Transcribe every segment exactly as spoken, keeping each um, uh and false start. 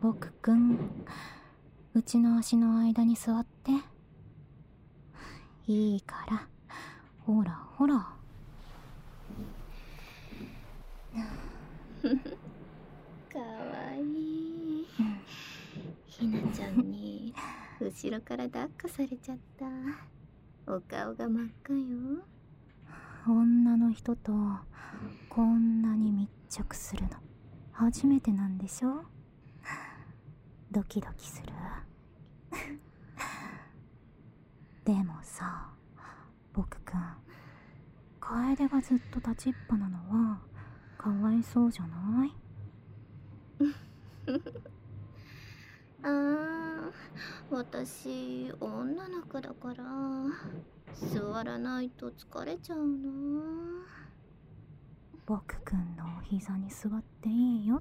僕くん、うちの足の間に座って。いいから、ほらほら。 かわいい。ひなちゃんに後ろから抱っこされちゃった。お顔が真っ赤よ。 女の人とこんなに密着するの初めてなんでしょ。ドキドキする。でもさ、僕くん、楓がずっと立ちっぱなのはかわいそうじゃない？ ああ、私女の子だから座らないと疲れちゃうの。 僕くんのお膝に座っていいよって。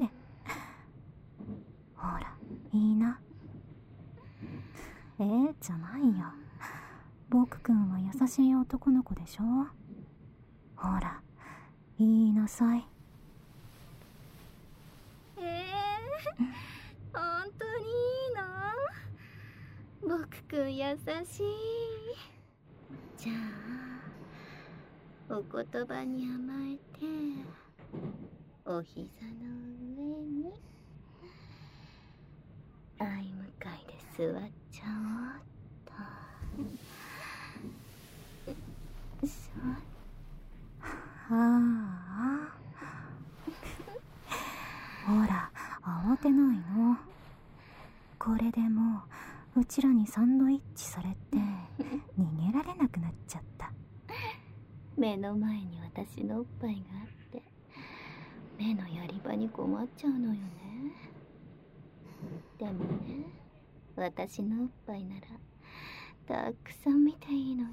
ほら、いいな。えー、じゃないよ。僕くんは優しい男の子でしょ。ほら、言いなさい。 えー、本当にいいの？僕くん優しい。じゃあ、お言葉に甘えて、お膝の上に相向かいで座っちゃおうっと。 ああ。ほら、慌てないの。これでもううちらにサンドイッチされて逃げられなくなっちゃった。 目の前に私のおっぱいがあって目のやり場に困っちゃうのよね。でもね、私のおっぱいならたくさん見ていいのよ。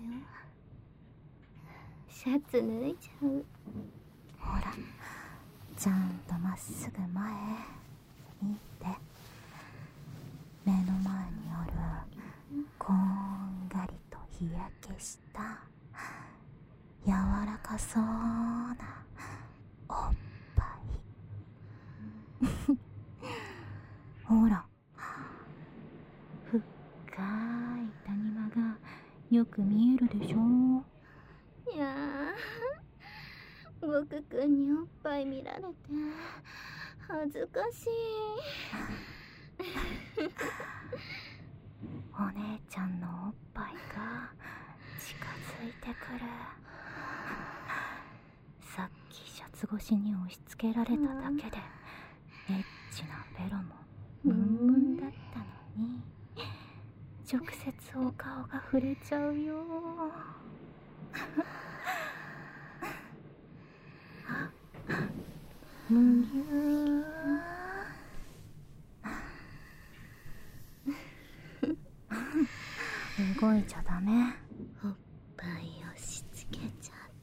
シャツ脱いじゃう。 ほら、ちゃんとまっすぐ前見て。目の前にあるこんがりと日焼けした柔らかそうなおっぱい。ほら、深い谷間がよく見えるでしょ。 いやー、僕くんにおっぱい見られて恥ずかしい。 お姉ちゃんのおっぱいが近づいてくる。さっきシャツ越しに押し付けられただけでエッチなベロもムンムンだったのに、直接お顔が触れちゃうよ。むぎゅー。動いちゃダメ。 おっぱい押し付けちゃった。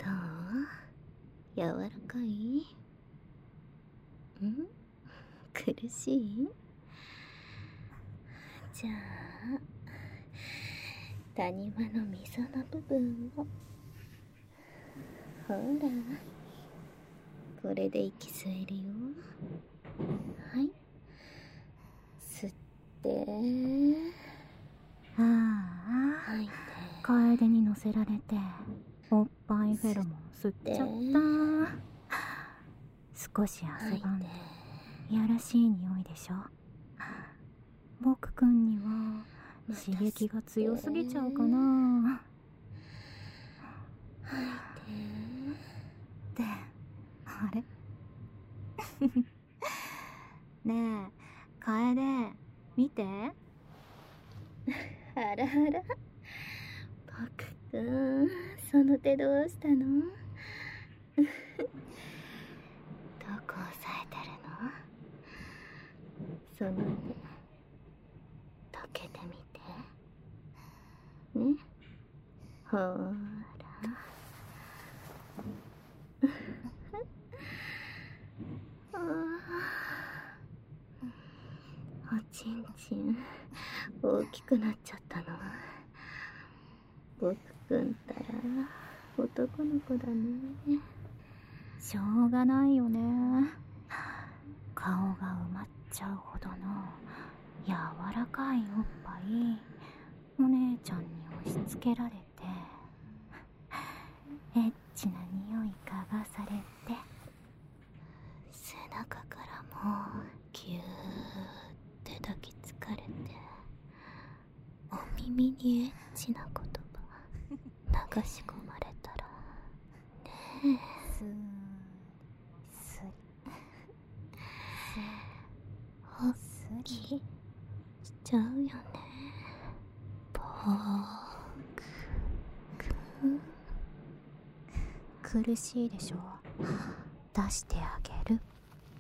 どう？柔らかい？ん？苦しい？じゃあ谷間の溝の部分をほら、これで息吸えるよ。はい、吸って、 ああ、 吐いて、 楓に乗せられておっぱいフェロモン吸っちゃった。少し汗ばんでいやらしい匂いでしょ。僕くんには刺激が強すぎちゃうかな。 吐いで、 て。 あれねえ、楓、見て。 あらあら、僕くん、その手どうしたの？どこ押さえてるの？その手、溶けてみて。ね、ほーら。おちんちん大きくなっちゃったの。僕くんったら男の子だね。 しょうがないよね。 顔が埋まっちゃうほどの柔らかいおっぱいお姉ちゃんに押し付けられて、エッチな匂い嗅がされて、背中からもギューって抱きつかれて、お耳にエッチな言葉流し込まれたらねえ、スースリスースリしちゃうよね。ぼくく苦しいでしょ。出してあげる。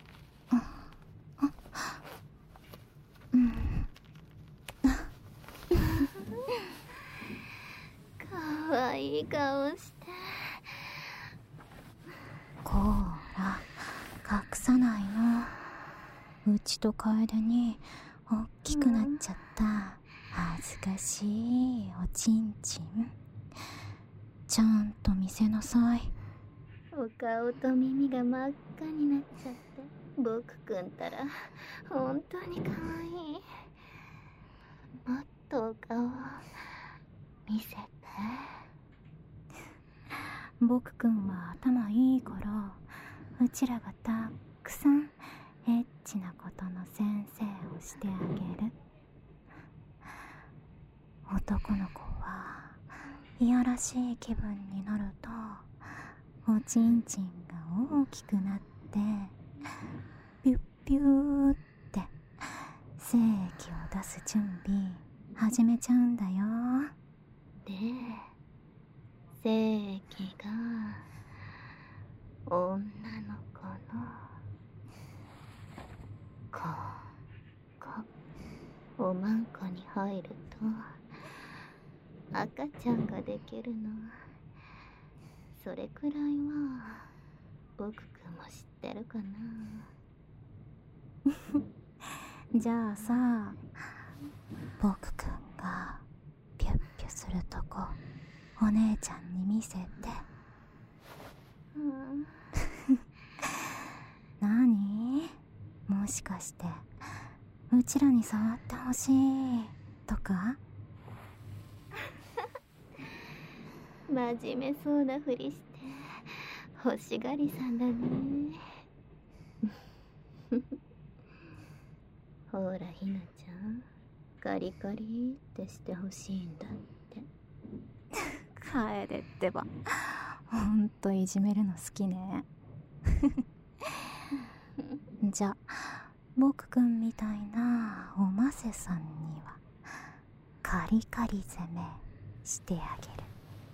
かわいい顔して。 こーら、隠さないの。うちと楓におっきくなっちゃった恥ずかしいおちんちん、ちゃんと見せなさい。 お顔と耳が真っ赤になっちゃって、僕くんたら本当にかわいい。もっとお顔見せて。 僕くんは頭いいから、うちらがたくさんエッチなことの先生をしてあげる。男の子はいやらしい気分になると、おちんちんが大きくなってピュッピューって精液を出す準備始めちゃうんだよ。 で、精液が女の子のここおまんこに入ると赤ちゃんができるの。それくらいは僕くんも知ってるかな。 じゃあさ、僕くんがピュッピュするとこお姉ちゃんに見せて。 うん、 なに？もしかしてうちらに触ってほしいとか？ 真面目そうなふりして欲しがりさんだね。ほらひなちゃん、カリカリってしてほしいんだって。 帰れってば、ほんといじめるの好きね。じゃ、僕くんみたいなおませさんにはカリカリ攻めしてあげる。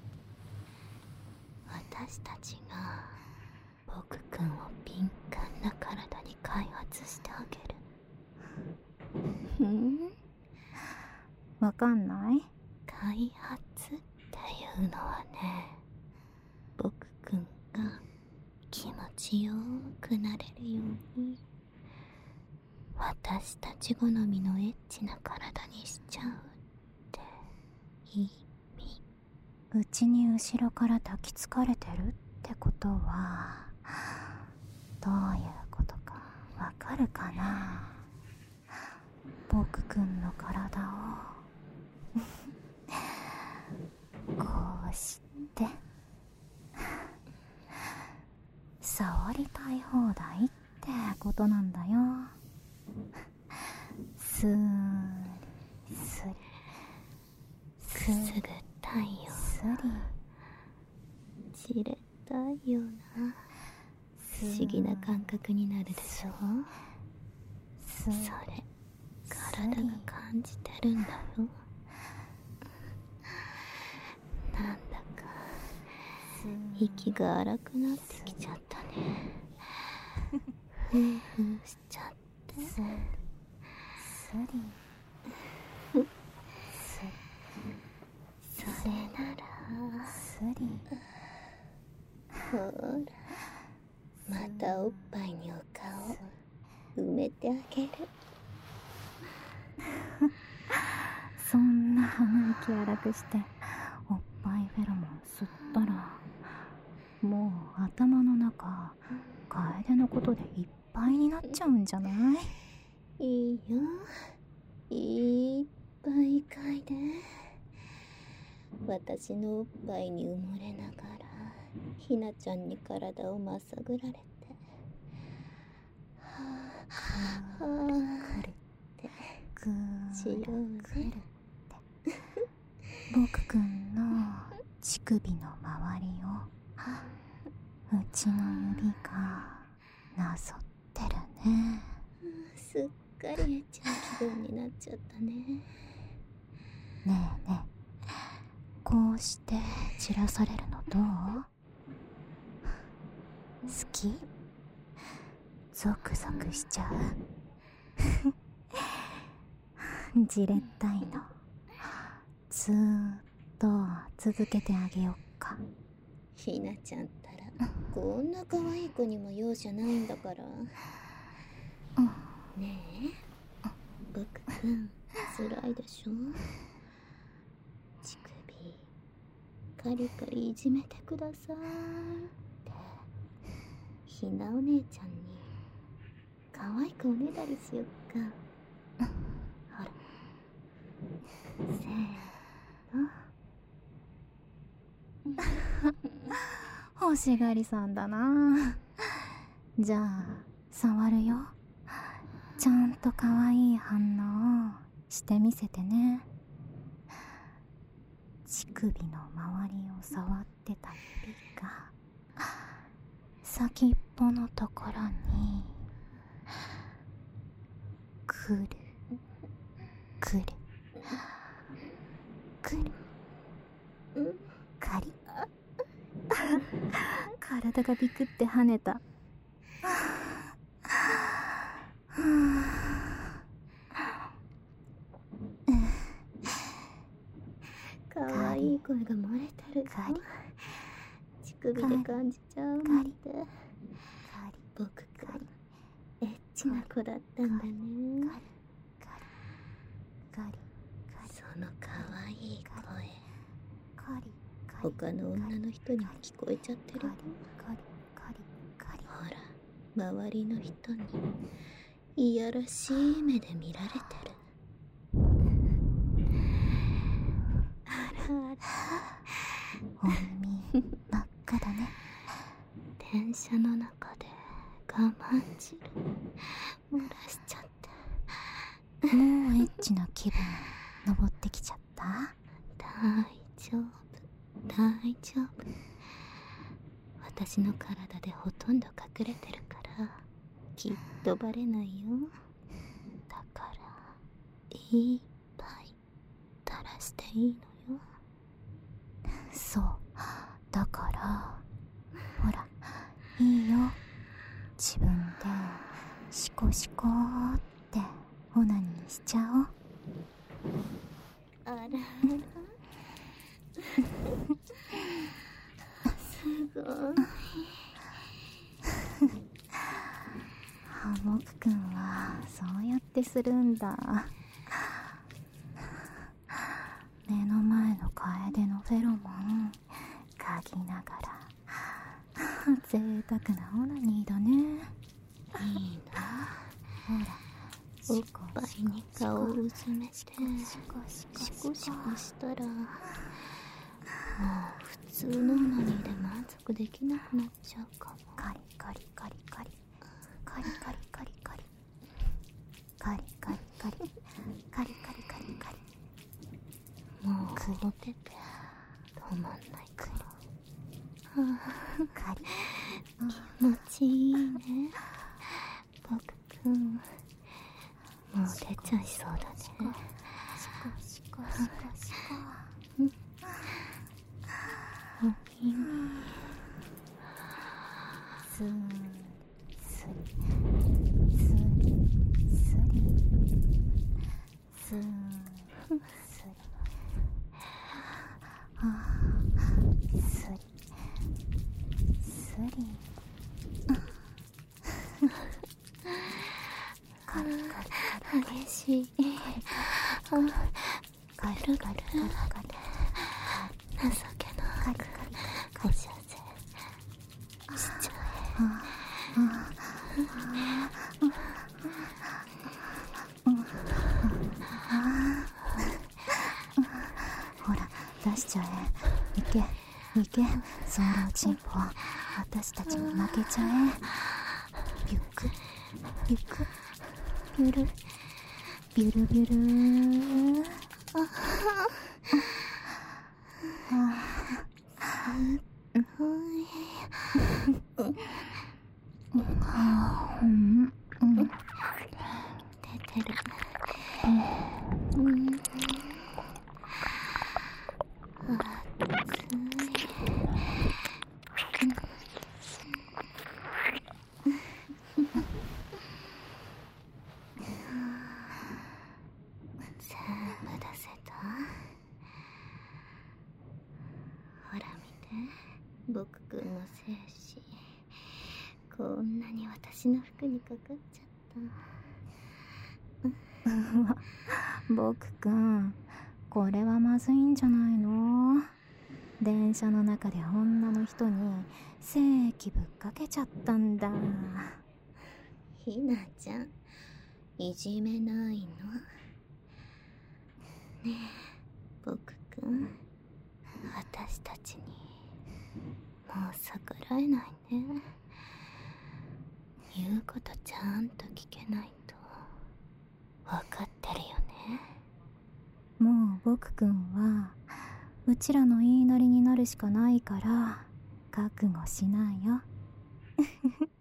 私たちが僕くんを敏感な体に開発してあげる。ふん？ わかんない？ 開発っていうのはね、僕くんが気持ちよくなれるように私たち好みのエッチな体にしちゃうって意味。 うちに後ろから抱きつかれてるってことはどういうことかわかるかな？僕くんの体をこうして触りたい放題ってことなんだよ。スーリスリくすぐったいよスリ、じれたいような不思議な感覚になるでしょ。それ体が感じてるんだよ。なんだか息が荒くなってきちゃったね。ふうふうしちゃって。 スリそれならスリほら、またおっぱいにお顔埋めてあげる。 そんな鼻息荒くしておっぱいフェロモン吸ったらもう頭の中楓のことでいっぱいになっちゃうんじゃない？ いいよ、いっぱい嗅いで。私のおっぱいに埋もれながらひなちゃんに体をまさぐられて、はあはあってぐーしようくるね。 って僕くんの乳首の周りをうちの指がなぞってるね。 すっかりえっちゃん気分になっちゃったね。 ねえねえ、こうして散らされるのどう？好き？ゾクゾクしちゃうじれったいの。ずーっと続けてあげよっか。 ひなちゃんったらこんな可愛い子にも容赦ないんだから。ねえ、僕くん辛いでしょ。乳首カリカリいじめてくださいってひなお姉ちゃんに可愛くおねだりしよっか。ほら、せーの。 欲しがりさんだな。じゃあ触るよ。ちゃんと可愛い反応をしてみせてね。乳首の周りを触ってた指が先っぽのところにくるくるくるカリ体がビクって跳ねた。 可愛い声が漏れてる。 カリ乳首で感じちゃうなんて。僕くんエッチな子だったんだね。 カリその可愛い声、 カリ他の女の人にも聞こえちゃってる。 カリカリカリカリほら、周りの人にいやらしい目で見られてる。あらあら、 お耳真っ赤だね。 電車の中で我慢汁漏らしちゃって。 もうエッチな気分登ってきちゃった？ 大丈夫大丈夫、私の体でほとんど隠れてるからきっとバレないよ。だからいっぱい垂らしていいのよ。 そう、だからほらいいよ、自分でシコシコーってオナニーしちゃおう。 あらあらすごい。 ハモクくんはそうやってするんだ。目の前の楓のフェロモン嗅ぎながら贅沢なオナニーだね。 いいな。 ほら、 おっぱいに顔をうずめてシコシコシコシコシコしたら、もう普通のオナニーで満足できなくなっちゃうかも。 カリカリカリカリカリカリカリカリカリカリカリカリカリカリカリカリもうくれてて止まんないから。はあ、 カリ気持ちいいね。僕くんもう出ちゃいそうだね。 シコシコシコシコ。 お耳スースリスリスリスースリあースリスリカリカリカリ激しい。 カリカリカリカリカリ情けなくおしゃせしちゃえ。 いけ、ソーラーチンポ、私たちに負けちゃえ。ビュックビュックビュルビュルビュルー。ああうん、うん、出てる。うん、全部出せた？ほら見て、僕くんの精子、こんなに私の服にかかっちゃった。僕くん、これはまずいんじゃないの？電車の中で女の人に精液ぶっかけちゃったんだ。ひなちゃん、いじめないの？ねえ、僕くん、私たちにもう逆らえないね。言うことちゃんと聞けないと分かってるよね。もう僕くんはうちらの言いなりになるしかないから覚悟しないよ。